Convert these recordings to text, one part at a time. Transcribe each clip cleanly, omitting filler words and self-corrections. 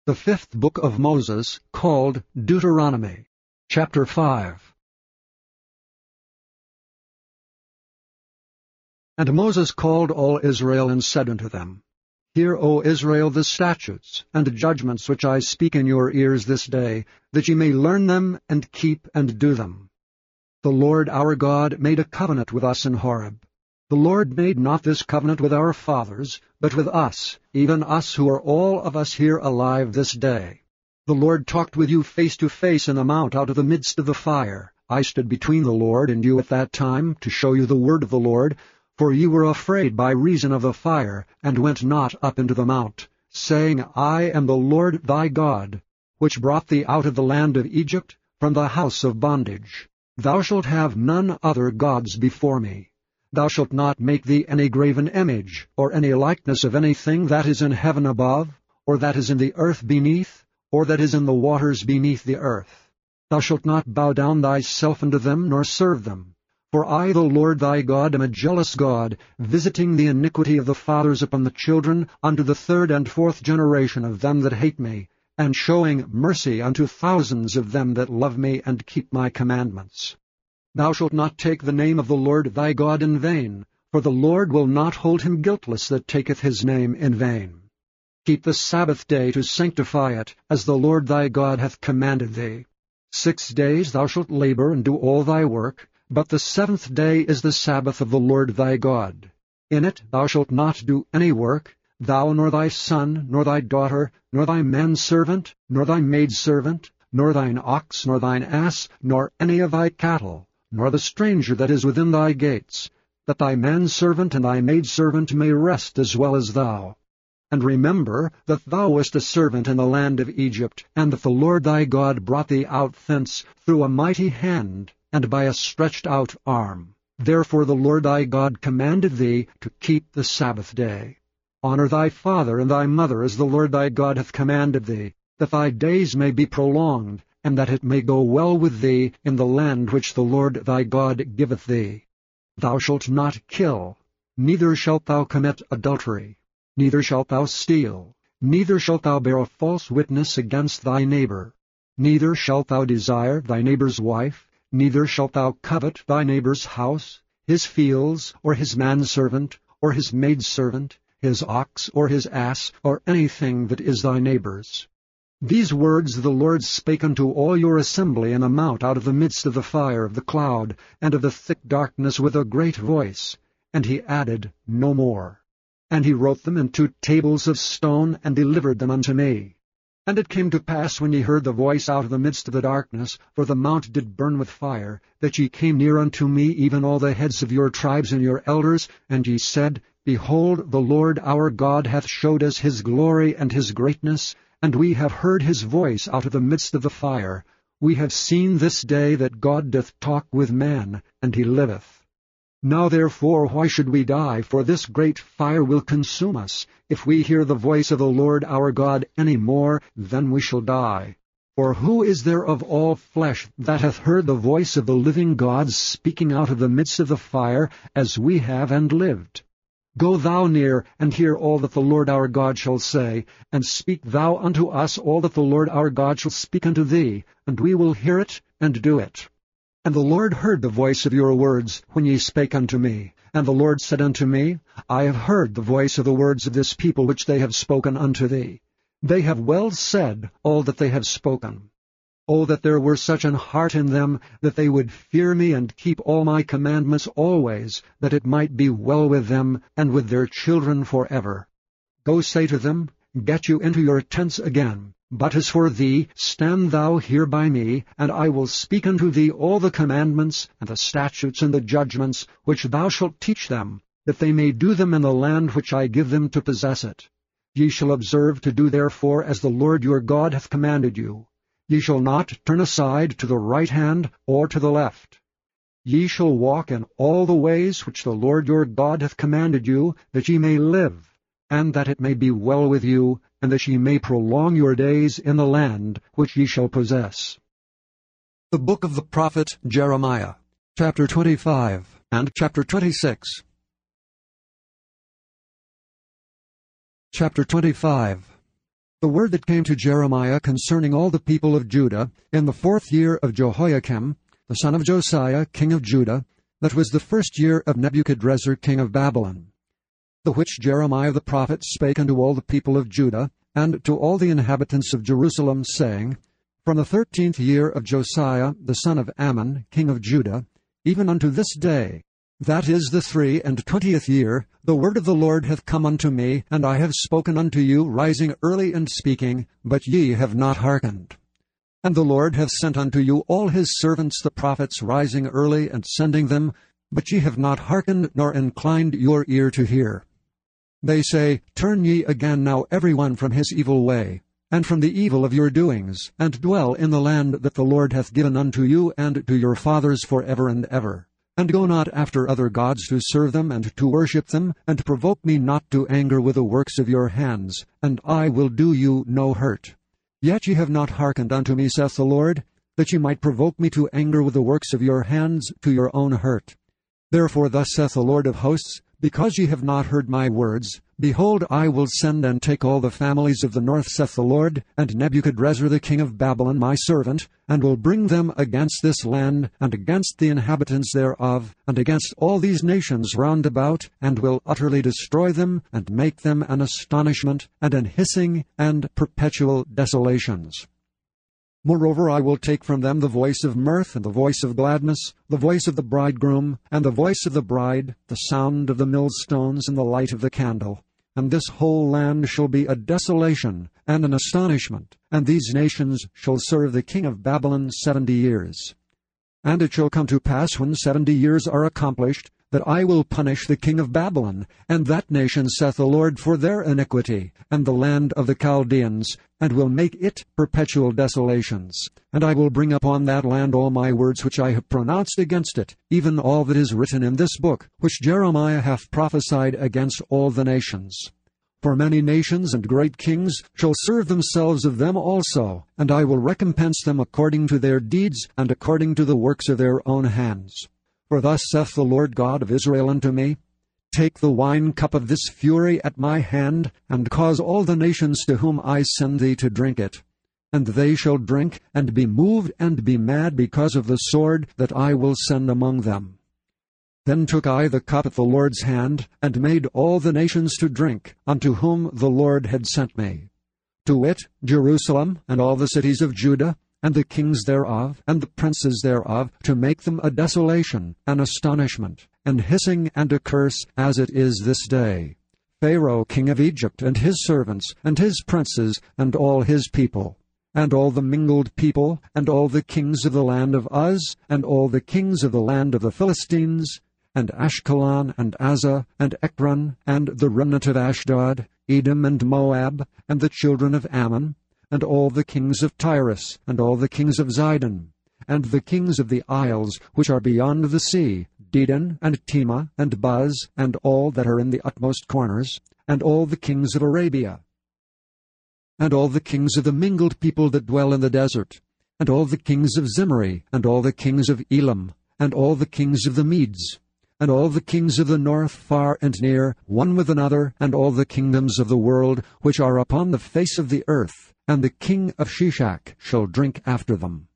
The fifth book of Moses, called Deuteronomy, chapter 5. And Moses called all Israel and said unto them, Hear, O Israel, the statutes and judgments which I speak in your ears this day, that ye may learn them and keep and do them. The Lord our God made a covenant with us in Horeb. The Lord made not this covenant with our fathers, but with us, even us who are all of us here alive this day. The Lord talked with you face to face in the mount out of the midst of the fire. I stood between the Lord and you at that time, to show you the word of the Lord, for ye were afraid by reason of the fire, and went not up into the mount, saying, I am the Lord thy God, which brought thee out of the land of Egypt, from the house of bondage. Thou shalt have none other gods before me. Thou shalt not make thee any graven image, or any likeness of anything that is in heaven above, or that is in the earth beneath, or that is in the waters beneath the earth. Thou shalt not bow down thyself unto them, nor serve them. For I, the Lord thy God, am a jealous God, visiting the iniquity of the fathers upon the children, unto the third and fourth generation of them that hate me, and showing mercy unto thousands of them that love me and keep my commandments. Thou shalt not take the name of the Lord thy God in vain, for the Lord will not hold him guiltless that taketh his name in vain. Keep the Sabbath day to sanctify it, as the Lord thy God hath commanded thee. 6 days thou shalt labor and do all thy work, but the seventh day is the Sabbath of the Lord thy God. In it thou shalt not do any work, thou nor thy son, nor thy daughter, nor thy manservant, nor thy maidservant, nor thine ox, nor thine ass, nor any of thy cattle, nor the stranger that is within thy gates, that thy manservant and thy maidservant may rest as well as thou. And remember that thou wast a servant in the land of Egypt, and that the Lord thy God brought thee out thence through a mighty hand, and by a stretched out arm. Therefore the Lord thy God commanded thee to keep the Sabbath day. Honor thy father and thy mother as the Lord thy God hath commanded thee, that thy days may be prolonged, and that it may go well with thee in the land which the Lord thy God giveth thee. Thou shalt not kill, neither shalt thou commit adultery, neither shalt thou steal, neither shalt thou bear a false witness against thy neighbor, neither shalt thou desire thy neighbor's wife, neither shalt thou covet thy neighbor's house, his fields, or his manservant, or his maidservant, his ox, or his ass, or anything that is thy neighbor's. These words the Lord spake unto all your assembly in the mount out of the midst of the fire of the cloud, and of the thick darkness with a great voice, and he added no more. And he wrote them in 2 tables of stone, and delivered them unto me. And it came to pass, when ye heard the voice out of the midst of the darkness, for the mount did burn with fire, that ye came near unto me, even all the heads of your tribes and your elders, and ye said, Behold, the Lord our God hath showed us his glory and his greatness, and we have heard his voice out of the midst of the fire. We have seen this day that God doth talk with man, and he liveth. Now therefore why should we die? For this great fire will consume us. If we hear the voice of the Lord our God any more, then we shall die. For who is there of all flesh that hath heard the voice of the living God speaking out of the midst of the fire, as we have, and lived? Go thou near, and hear all that the Lord our God shall say, and speak thou unto us all that the Lord our God shall speak unto thee, and we will hear it, and do it. And the Lord heard the voice of your words, when ye spake unto me. And the Lord said unto me, I have heard the voice of the words of this people which they have spoken unto thee. They have well said all that they have spoken. O that there were such an heart in them, that they would fear me and keep all my commandments always, that it might be well with them and with their children forever. Go say to them, Get you into your tents again. But as for thee, stand thou here by me, and I will speak unto thee all the commandments, and the statutes, and the judgments, which thou shalt teach them, that they may do them in the land which I give them to possess it. Ye shall observe to do therefore as the Lord your God hath commanded you. Ye shall not turn aside to the right hand or to the left. Ye shall walk in all the ways which the Lord your God hath commanded you, that ye may live, and that it may be well with you, and that ye may prolong your days in the land which ye shall possess. The book of the prophet Jeremiah, chapter 25 and chapter 26. Chapter 25. The word that came to Jeremiah concerning all the people of Judah in the 4th year of Jehoiakim, the son of Josiah, king of Judah, that was the 1st year of Nebuchadrezzar, king of Babylon, the which Jeremiah the prophet spake unto all the people of Judah, and to all the inhabitants of Jerusalem, saying, From the 13th year of Josiah the son of Ammon, king of Judah, even unto this day, that is the 23 year, the word of the Lord hath come unto me, and I have spoken unto you, rising early and speaking, but ye have not hearkened. And the Lord hath sent unto you all his servants the prophets, rising early and sending them, but ye have not hearkened, nor inclined your ear to hear. They say, Turn ye again now every one from his evil way, and from the evil of your doings, and dwell in the land that the Lord hath given unto you and to your fathers for ever and ever. And go not after other gods to serve them and to worship them, and provoke me not to anger with the works of your hands, and I will do you no hurt. Yet ye have not hearkened unto me, saith the Lord, that ye might provoke me to anger with the works of your hands to your own hurt. Therefore thus saith the Lord of hosts, Because ye have not heard my words, behold, I will send and take all the families of the north, saith the Lord, and Nebuchadrezzar the king of Babylon my servant, and will bring them against this land, and against the inhabitants thereof, and against all these nations round about, and will utterly destroy them, and make them an astonishment, and an hissing, and perpetual desolations. Moreover, I will take from them the voice of mirth, and the voice of gladness, the voice of the bridegroom, and the voice of the bride, the sound of the millstones, and the light of the candle. And this whole land shall be a desolation, and an astonishment, and these nations shall serve the king of Babylon 70 years. And it shall come to pass, when 70 years are accomplished, that I will punish the king of Babylon, and that nation, saith the Lord, for their iniquity, and the land of the Chaldeans, and will make it perpetual desolations. And I will bring upon that land all my words which I have pronounced against it, even all that is written in this book, which Jeremiah hath prophesied against all the nations. For many nations and great kings shall serve themselves of them also, and I will recompense them according to their deeds, and according to the works of their own hands. For thus saith the Lord God of Israel unto me, Take the wine cup of this fury at my hand, and cause all the nations to whom I send thee to drink it. And they shall drink, and be moved, and be mad because of the sword that I will send among them. Then took I the cup at the Lord's hand, and made all the nations to drink, unto whom the Lord had sent me. To wit, Jerusalem, and all the cities of Judah, and the kings thereof, and the princes thereof, to make them a desolation, an astonishment, and hissing, and a curse, as it is this day. Pharaoh king of Egypt, and his servants, and his princes, and all his people, and all the mingled people, and all the kings of the land of Uz, and all the kings of the land of the Philistines, and Ashkelon, and Azzah, and Ekron, and the remnant of Ashdod, Edom and Moab, and the children of Ammon, and all the kings of Tyrus, and all the kings of Zidon, and the kings of the isles which are beyond the sea, Dedan, and Tema, and Buz, and all that are in the utmost corners, and all the kings of Arabia, and all the kings of the mingled people that dwell in the desert, and all the kings of Zimri, and all the kings of Elam, and all the kings of the Medes, and all the kings of the north, far and near, one with another, and all the kingdoms of the world which are upon the face of the earth, and the king of Shishak shall drink after them.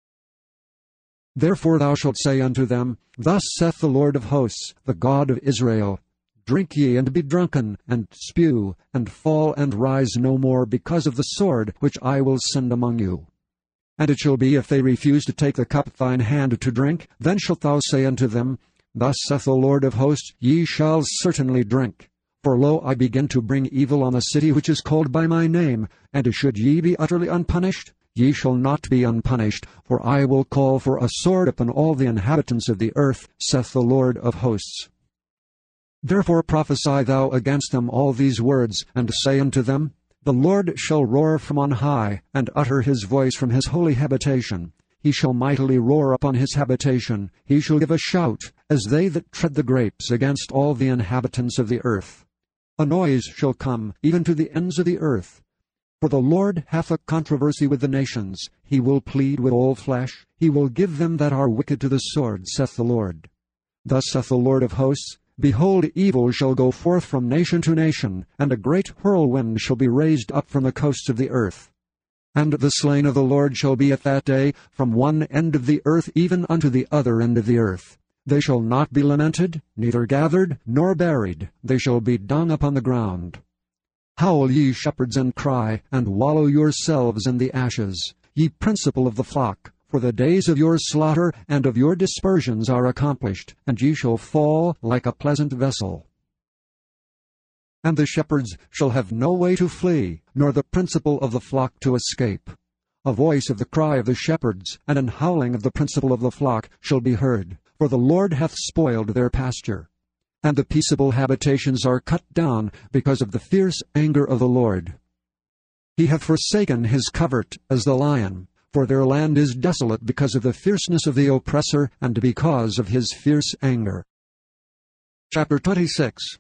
Therefore thou shalt say unto them, Thus saith the Lord of hosts, the God of Israel, Drink ye, and be drunken, and spew, and fall, and rise no more, because of the sword which I will send among you. And it shall be, if they refuse to take the cup at thine hand to drink, then shalt thou say unto them, Thus saith the Lord of hosts, Ye shall certainly drink. For lo, I begin to bring evil on a city which is called by my name, and should ye be utterly unpunished? Ye shall not be unpunished, for I will call for a sword upon all the inhabitants of the earth, saith the Lord of hosts. Therefore prophesy thou against them all these words, and say unto them, The Lord shall roar from on high, and utter his voice from his holy habitation. He shall mightily roar upon his habitation. He shall give a shout, as they that tread the grapes, against all the inhabitants of the earth. A noise shall come, even to the ends of the earth. For the Lord hath a controversy with the nations. He will plead with all flesh. He will give them that are wicked to the sword, saith the Lord. Thus saith the Lord of hosts, Behold, evil shall go forth from nation to nation, and a great whirlwind shall be raised up from the coasts of the earth. And the slain of the Lord shall be at that day from one end of the earth even unto the other end of the earth. They shall not be lamented, neither gathered, nor buried. They shall be dung upon the ground. Howl, ye shepherds, and cry, and wallow yourselves in the ashes, ye principal of the flock. For the days of your slaughter and of your dispersions are accomplished, and ye shall fall like a pleasant vessel. And the shepherds shall have no way to flee, nor the principal of the flock to escape. A voice of the cry of the shepherds, and an howling of the principal of the flock shall be heard, for the Lord hath spoiled their pasture. And the peaceable habitations are cut down because of the fierce anger of the Lord. He hath forsaken his covert as the lion, for their land is desolate because of the fierceness of the oppressor, and because of his fierce anger. Chapter 26.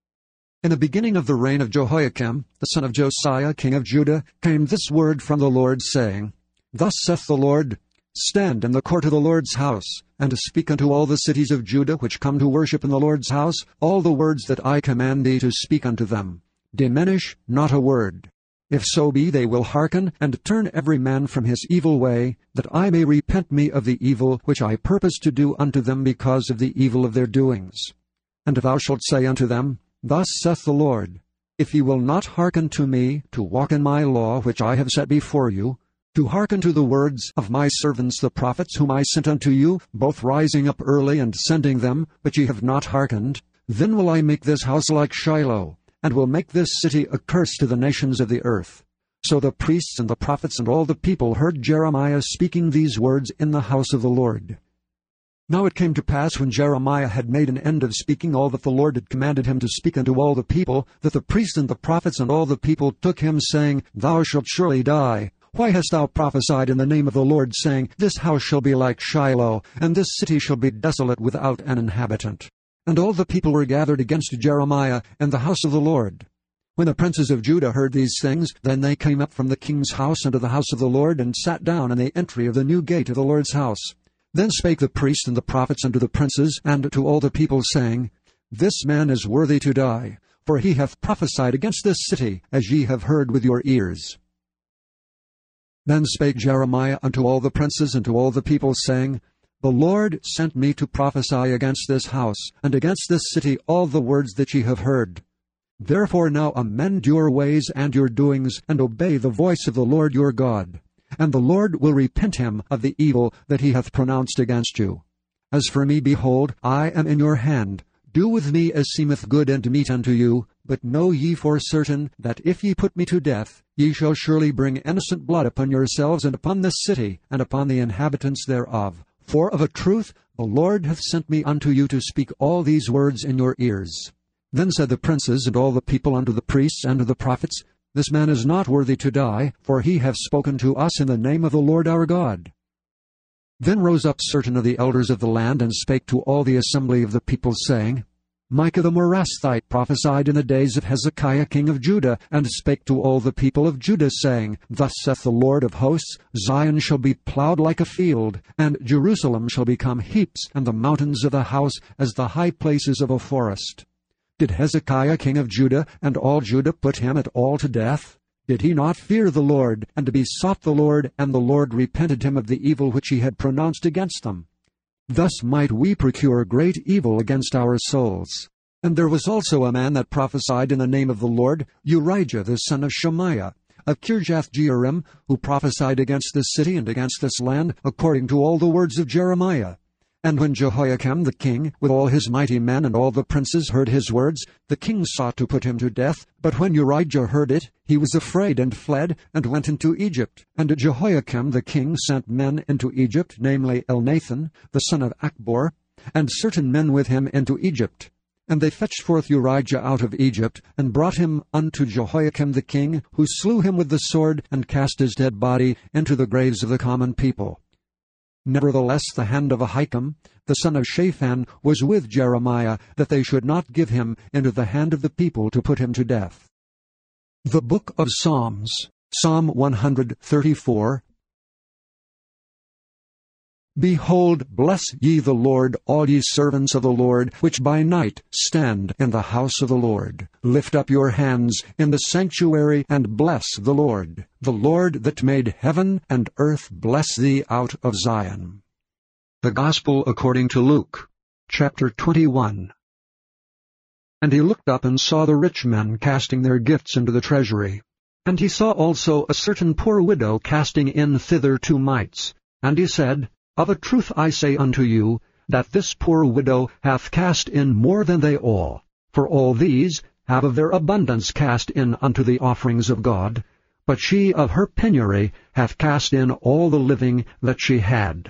In the beginning of the reign of Jehoiakim, the son of Josiah, king of Judah, came this word from the Lord, saying, Thus saith the Lord, Stand in the court of the Lord's house, and speak unto all the cities of Judah which come to worship in the Lord's house all the words that I command thee to speak unto them. Diminish not a word. If so be they will hearken, and turn every man from his evil way, that I may repent me of the evil which I purpose to do unto them because of the evil of their doings. And thou shalt say unto them, Thus saith the Lord, If ye will not hearken to me, to walk in my law which I have set before you, to hearken to the words of my servants the prophets whom I sent unto you, both rising up early and sending them, but ye have not hearkened, then will I make this house like Shiloh, and will make this city a curse to the nations of the earth. So the priests and the prophets and all the people heard Jeremiah speaking these words in the house of the Lord. Now it came to pass, when Jeremiah had made an end of speaking all that the Lord had commanded him to speak unto all the people, that the priests and the prophets and all the people took him, saying, Thou shalt surely die. Why hast thou prophesied in the name of the Lord, saying, This house shall be like Shiloh, and this city shall be desolate without an inhabitant? And all the people were gathered against Jeremiah and the house of the Lord. When the princes of Judah heard these things, then they came up from the king's house unto the house of the Lord, and sat down in the entry of the new gate of the Lord's house. Then spake the priests and the prophets unto the princes and to all the people, saying, This man is worthy to die, for he hath prophesied against this city, as ye have heard with your ears. Then spake Jeremiah unto all the princes and to all the people, saying, The Lord sent me to prophesy against this house, and against this city all the words that ye have heard. Therefore now amend your ways and your doings, and obey the voice of the Lord your God. And the Lord will repent him of the evil that he hath pronounced against you. As for me, behold, I am in your hand. Do with me as seemeth good and meet unto you. But know ye for certain, that if ye put me to death, ye shall surely bring innocent blood upon yourselves, and upon this city, and upon the inhabitants thereof. For of a truth the Lord hath sent me unto you to speak all these words in your ears. Then said the princes and all the people unto the priests and to the prophets, This man is not worthy to die, for he hath spoken to us in the name of the Lord our God. Then rose up certain of the elders of the land, and spake to all the assembly of the people, saying, Micah the Morasthite prophesied in the days of Hezekiah king of Judah, and spake to all the people of Judah, saying, Thus saith the Lord of hosts, Zion shall be plowed like a field, and Jerusalem shall become heaps, and the mountains of the house as the high places of a forest. Did Hezekiah king of Judah and all Judah put him at all to death? Did he not fear the Lord, and besought the Lord, and the Lord repented him of the evil which he had pronounced against them? Thus might we procure great evil against our souls. And there was also a man that prophesied in the name of the Lord, Urijah the son of Shemaiah, of Kirjath-jearim, who prophesied against this city and against this land, according to all the words of Jeremiah. And when Jehoiakim the king, with all his mighty men and all the princes, heard his words, the king sought to put him to death. But when Urijah heard it, he was afraid, and fled, and went into Egypt. And Jehoiakim the king sent men into Egypt, namely Elnathan, the son of Achbor, and certain men with him into Egypt. And they fetched forth Urijah out of Egypt, and brought him unto Jehoiakim the king, who slew him with the sword, and cast his dead body into the graves of the common people. Nevertheless the hand of Ahikam, the son of Shaphan, was with Jeremiah, that they should not give him into the hand of the people to put him to death. The Book of Psalms, Psalm 134. Behold, bless ye the Lord, all ye servants of the Lord, which by night stand in the house of the Lord. Lift up your hands in the sanctuary, and bless the Lord. The Lord that made heaven and earth bless thee out of Zion. The Gospel according to Luke, chapter 21. And he looked up and saw the rich men casting their gifts into the treasury. And he saw also a certain poor widow casting in thither 2 mites. And he said, Of a truth I say unto you, that this poor widow hath cast in more than they all. For all these have of their abundance cast in unto the offerings of God, but she of her penury hath cast in all the living that she had.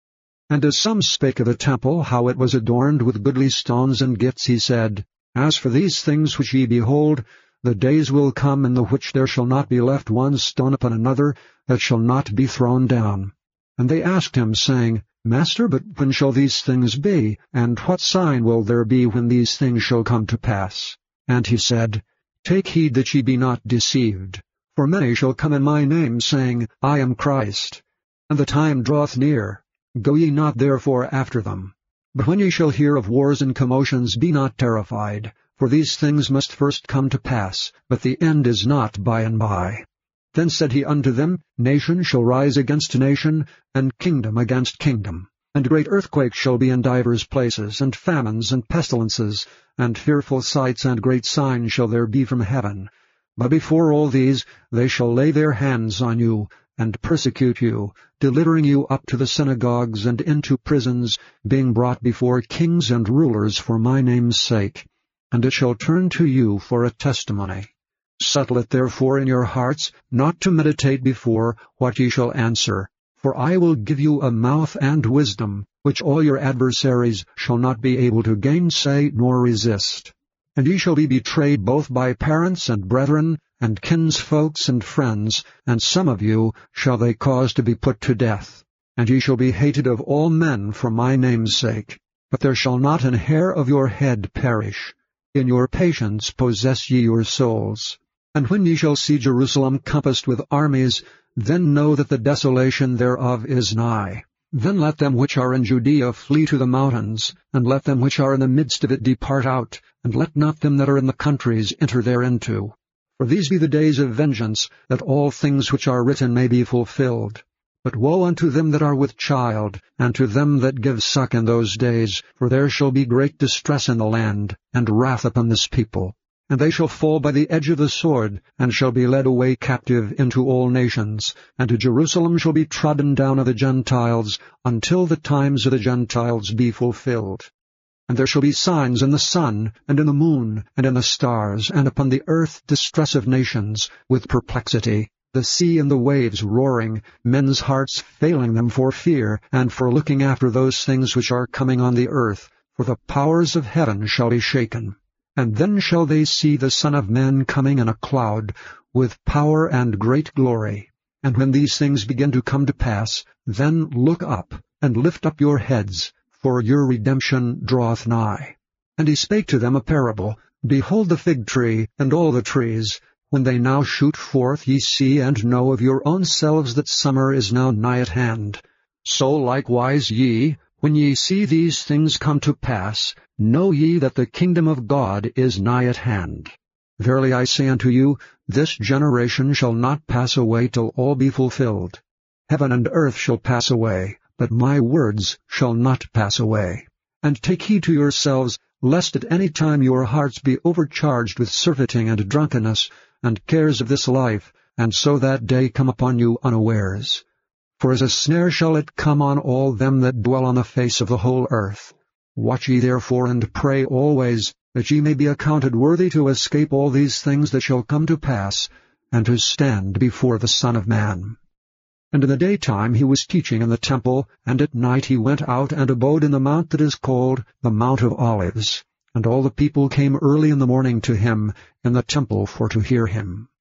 And as some spake of the temple, how it was adorned with goodly stones and gifts, he said, As for these things which ye behold, the days will come in the which there shall not be left one stone upon another that shall not be thrown down. And they asked him, saying, Master, but when shall these things be? And what sign will there be when these things shall come to pass? And he said, Take heed that ye be not deceived. For many shall come in my name, saying, I am Christ. And the time draweth near. Go ye not therefore after them. But when ye shall hear of wars and commotions, be not terrified. For these things must first come to pass, but the end is not by and by. Then said he unto them, Nation shall rise against nation, and kingdom against kingdom. And great earthquakes shall be in divers places, and famines and pestilences, and fearful sights and great signs shall there be from heaven. But before all these they shall lay their hands on you, and persecute you, delivering you up to the synagogues and into prisons, being brought before kings and rulers for my name's sake. And it shall turn to you for a testimony. Settle it therefore in your hearts, not to meditate before what ye shall answer. For I will give you a mouth and wisdom, which all your adversaries shall not be able to gainsay nor resist. And ye shall be betrayed both by parents and brethren, and kinsfolks and friends, and some of you shall they cause to be put to death. And ye shall be hated of all men for my name's sake. But there shall not an hair of your head perish. In your patience possess ye your souls. And when ye shall see Jerusalem compassed with armies, then know that the desolation thereof is nigh. Then let them which are in Judea flee to the mountains, and let them which are in the midst of it depart out, and let not them that are in the countries enter thereinto. For these be the days of vengeance, that all things which are written may be fulfilled. But woe unto them that are with child, and to them that give suck in those days, for there shall be great distress in the land, and wrath upon this people. And they shall fall by the edge of the sword, and shall be led away captive into all nations, and to Jerusalem shall be trodden down of the Gentiles, until the times of the Gentiles be fulfilled. And there shall be signs in the sun, and in the moon, and in the stars, and upon the earth distress of nations, with perplexity, the sea and the waves roaring, men's hearts failing them for fear, and for looking after those things which are coming on the earth, for the powers of heaven shall be shaken. And then shall they see the Son of Man coming in a cloud, with power and great glory. And when these things begin to come to pass, then look up, and lift up your heads, for your redemption draweth nigh. And he spake to them a parable. Behold the fig tree, and all the trees. When they now shoot forth, ye see and know of your own selves that summer is now nigh at hand. So likewise ye, when ye see these things come to pass, know ye that the kingdom of God is nigh at hand. Verily I say unto you, this generation shall not pass away till all be fulfilled. Heaven and earth shall pass away, but my words shall not pass away. And take heed to yourselves, lest at any time your hearts be overcharged with surfeiting and drunkenness, and cares of this life, and so that day come upon you unawares. For as a snare shall it come on all them that dwell on the face of the whole earth. Watch ye therefore, and pray always, that ye may be accounted worthy to escape all these things that shall come to pass, and to stand before the Son of Man. And in the daytime he was teaching in the temple, and at night he went out and abode in the mount that is called the Mount of Olives. And all the people came early in the morning to him in the temple for to hear him.